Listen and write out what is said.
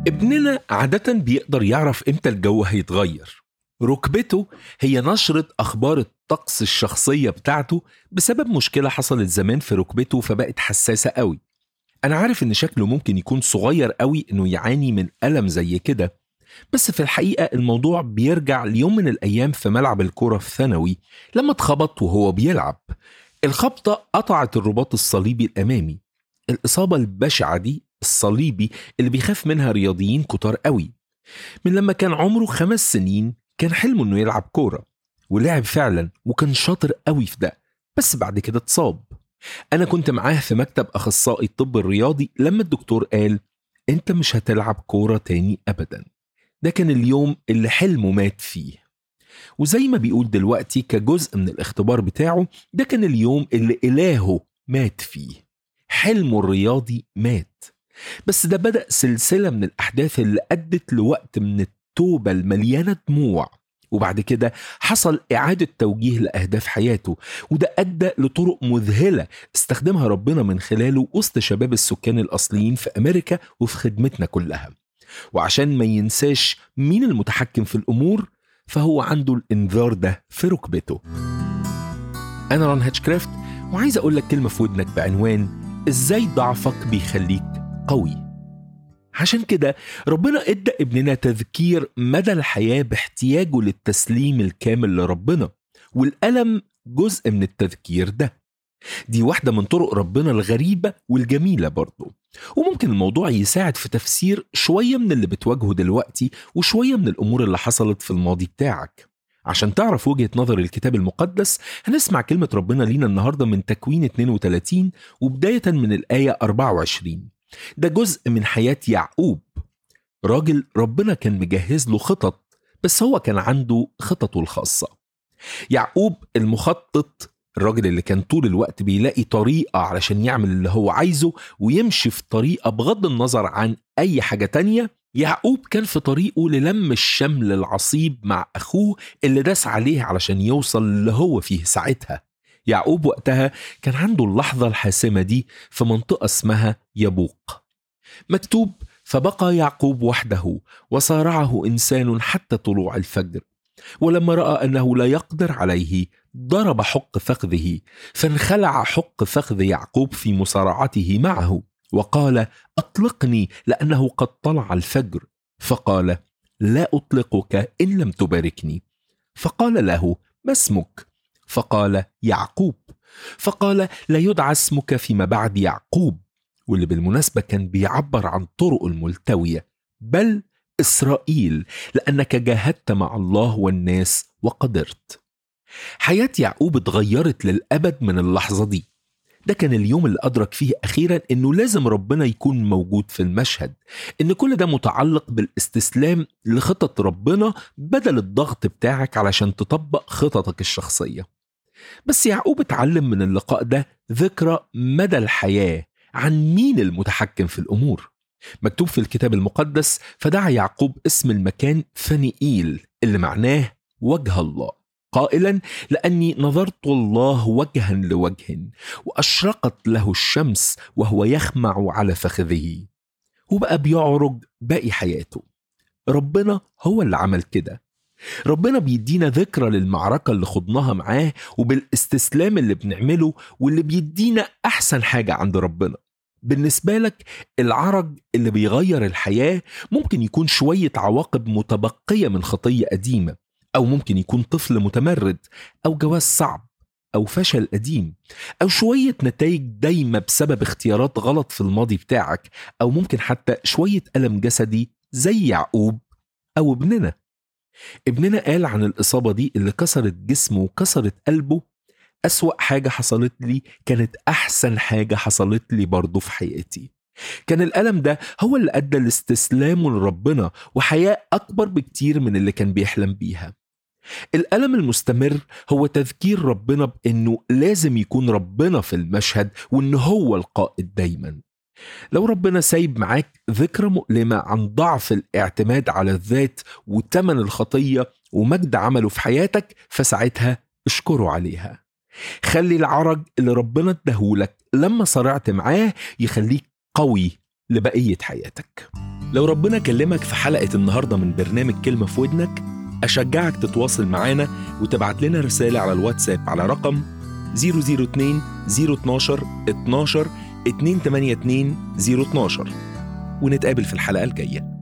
ابننا عادة بيقدر يعرف امتى الجو هيتغير. ركبته هي نشرة أخبار الطقس الشخصية بتاعته بسبب مشكلة حصلت زمان في ركبته فبقت حساسة قوي. أنا عارف إن شكله ممكن يكون صغير قوي إنه يعاني من ألم زي كده، بس في الحقيقة الموضوع بيرجع ليوم من الأيام في ملعب الكرة في ثانوي لما اتخبط وهو بيلعب. الخبطة قطعت الرباط الصليبي الأمامي. الإصابة البشعة دي الصليبي اللي بيخاف منها رياضيين كتار قوي. من لما كان عمره 5 سنين كان حلمه إنه يلعب كورة، ولعب فعلا وكان شاطر قوي في ده، بس بعد كده اتصاب. أنا كنت معاه في مكتب أخصائي الطب الرياضي لما الدكتور قال أنت مش هتلعب كورة تاني أبدا. ده كان اليوم اللي حلمه مات فيه، وزي ما بيقول دلوقتي كجزء من الاختبار بتاعه ده كان اليوم اللي إلهه مات فيه. حلمه الرياضي مات. بس ده بدأ سلسلة من الأحداث اللي أدت لوقت من التوبة المليانة دموع، وبعد كده حصل إعادة توجيه لأهداف حياته، وده أدى لطرق مذهلة استخدمها ربنا من خلاله وسط شباب السكان الأصليين في أمريكا وفي خدمتنا كلها. وعشان ما ينساش مين المتحكم في الأمور فهو عنده الإنذار ده في ركبته. أنا ران هاتشكرافت، وعايز أقول لك كلمة في ودنك بعنوان إزاي ضعفك بيخليك قوي. عشان كده ربنا ادى ابننا تذكير مدى الحياة باحتياجه للتسليم الكامل لربنا، والألم جزء من التذكير ده. دي واحدة من طرق ربنا الغريبة والجميلة برضو، وممكن الموضوع يساعد في تفسير شوية من اللي بتواجهه دلوقتي وشوية من الأمور اللي حصلت في الماضي بتاعك. عشان تعرف وجهة نظر الكتاب المقدس هنسمع كلمة ربنا لينا النهاردة من تكوين 32 وبداية من الآية 24. ده جزء من حياة يعقوب، راجل ربنا كان مجهز له خطط، بس هو كان عنده خططه الخاصة. يعقوب المخطط، الراجل اللي كان طول الوقت بيلاقي طريقة علشان يعمل اللي هو عايزه ويمشي في طريقة بغض النظر عن أي حاجة تانية. يعقوب كان في طريقه للم الشمل العصيب مع أخوه اللي داس عليه علشان يوصل اللي هو فيه ساعتها. يعقوب وقتها كان عنده اللحظة الحاسمة دي في منطقة اسمها يبوق. مكتوب فبقى يعقوب وحده وصارعه إنسان حتى طلوع الفجر، ولما رأى أنه لا يقدر عليه ضرب حق فخذه، فانخلع حق فخذ يعقوب في مصارعته معه وقال أطلقني لأنه قد طلع الفجر. فقال لا أطلقك إن لم تباركني. فقال له ما اسمك؟ فقال يعقوب. فقال لا يدعى اسمك فيما بعد يعقوب، واللي بالمناسبة كان بيعبر عن طرق الملتوية، بل إسرائيل، لأنك جاهدت مع الله والناس وقدرت. حياة يعقوب اتغيرت للأبد من اللحظة دي. ده كان اليوم اللي أدرك فيه أخيرا إنه لازم ربنا يكون موجود في المشهد، إن كل ده متعلق بالاستسلام لخطط ربنا بدل الضغط بتاعك علشان تطبق خططك الشخصية. بس يعقوب اتعلم من اللقاء ده ذكرى مدى الحياة عن مين المتحكم في الأمور. مكتوب في الكتاب المقدس فدعا يعقوب اسم المكان فنيئيل اللي معناه وجه الله، قائلا لأني نظرت الله وجها لوجه وأشرقت له الشمس وهو يخمع على فخذه. وبقى بيعرج باقي حياته. ربنا هو اللي عمل كده. ربنا بيدينا ذكرى للمعركة اللي خضناها معاه وبالاستسلام اللي بنعمله، واللي بيدينا أحسن حاجة عند ربنا. بالنسبة لك العرج اللي بيغير الحياة ممكن يكون شوية عواقب متبقية من خطية قديمة، أو ممكن يكون طفل متمرد، أو جواز صعب، أو فشل قديم، أو شوية نتائج دايمة بسبب اختيارات غلط في الماضي بتاعك، أو ممكن حتى شوية ألم جسدي زي يعقوب أو ابننا قال عن الإصابة دي اللي كسرت جسمه وكسرت قلبه: أسوأ حاجة حصلت لي كانت أحسن حاجة حصلت لي برضو في حياتي. كان الألم ده هو اللي أدى لاستسلامه لربنا وحياة أكبر بكتير من اللي كان بيحلم بيها. الألم المستمر هو تذكير ربنا بأنه لازم يكون ربنا في المشهد وأنه هو القائد دايما. لو ربنا سايب معاك ذكرى مؤلمة عن ضعف الاعتماد على الذات وتمن الخطية ومجد عمله في حياتك، فساعتها اشكره عليها. خلي العرج اللي ربنا اداهولك لما صرعت معاه يخليك قوي لبقية حياتك. لو ربنا كلمك في حلقة النهاردة من برنامج كلمة في ودنك، أشجعك تتواصل معانا وتبعت لنا رسالة على الواتساب على رقم 002 012 12 282 012 ونتقابل في الحلقة الجاية.